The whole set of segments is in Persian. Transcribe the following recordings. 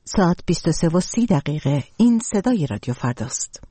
ساعت 23:30 این صدای رادیو فرداست.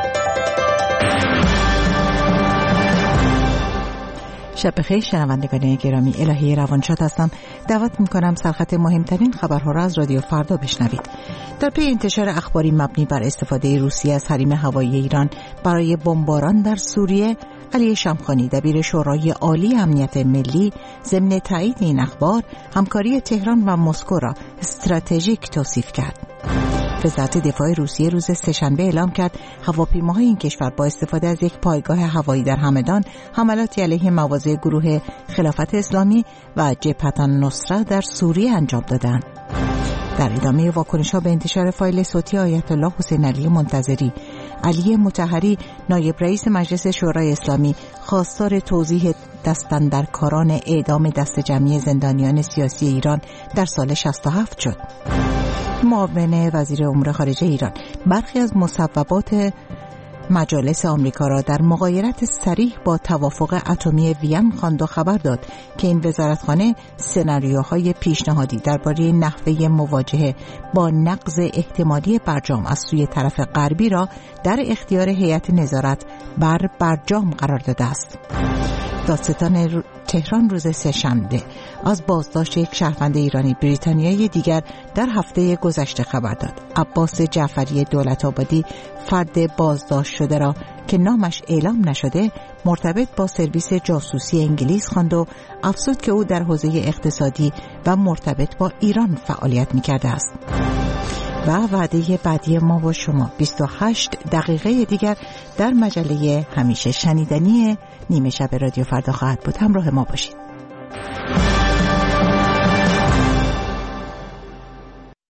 شب بخیر شنوندگان گرامی، الهی روانشاد هستم. دعوت میکنم سرخط مهمترین خبرها را از رادیو فردا بشنوید. در پی انتشار اخباری مبنی بر استفاده روسیه از حریم هوایی ایران برای بمباران در سوریه، علی شمخانی دبیر شورای عالی امنیت ملی ضمن تایید این اخبار همکاری تهران و مسکو را استراتژیک توصیف کرد. وزارت دفاع روسیه روز سه‌شنبه اعلام کرد هواپیماهای این کشور با استفاده از یک پایگاه هوایی در همدان حملاتی علیه مواضع گروه خلافت اسلامی و جبهة النصره در سوریه انجام دادند. در ادامه واکنش‌ها به انتشار فایل صوتی آیت الله حسین علی منتظری، علی مطهری نایب رئیس مجلس شورای اسلامی خواستار توضیح دستاندرکاران اعدام دست جمعی زندانیان سیاسی ایران در سال 67 شد. معاون وزیر امور خارجه ایران برخی از مصوبات مجالس آمریکا را در مغایرت صریح با توافق اتمی وین خواند و خبر داد که این وزارتخانه سناریوهای پیشنهادی درباره نحوه مواجهه با نقض احتمالی برجام از سوی طرف غربی را در اختیار هیئت نظارت بر برجام قرار داده است. دادستان تهران روز سه‌شنبه از بازداشت یک شهروند ایرانی بریتانیایی دیگر در هفته گذشته خبر داد. عباس جعفری دولت‌آبادی فرد بازداشت شده را که نامش اعلام نشده مرتبط با سرویس جاسوسی انگلیس خواند و افزود که او در حوزه اقتصادی و مرتبط با ایران فعالیت می‌کرده است. و وعده بعدی ما با شما 28 دقیقه دیگر در مجله همیشه شنیدنی نیمه شب رادیو فردا خواهد بود. همراه ما باشید.